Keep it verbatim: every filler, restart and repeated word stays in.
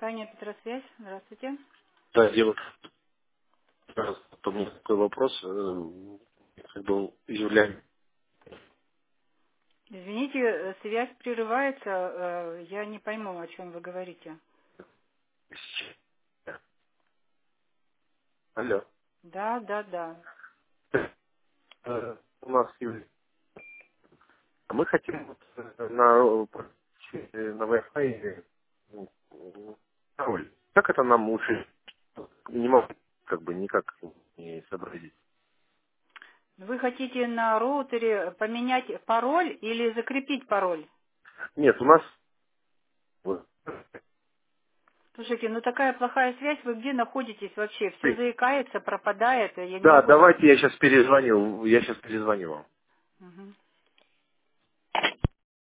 Компания Петросвязь. Здравствуйте. Да, девушка, у меня такой вопрос, э, как бы являюсь. Извините, э, связь прерывается. э, Я не пойму, о чем вы говорите. Алло. Да, да, да. Э, У нас является. Мы хотим вот, э, на, э, на Wi-Fi э, э, пароль. Как это нам лучше? Не могу как бы никак не сообразить. Вы хотите на роутере поменять пароль или закрепить пароль? Нет, у нас вот, Слушайте, ну такая плохая связь, вы где находитесь вообще? Все заикается, пропадает, и я не да, могу вас... давайте я сейчас перезвоню, я сейчас перезвоню вам. Мгм.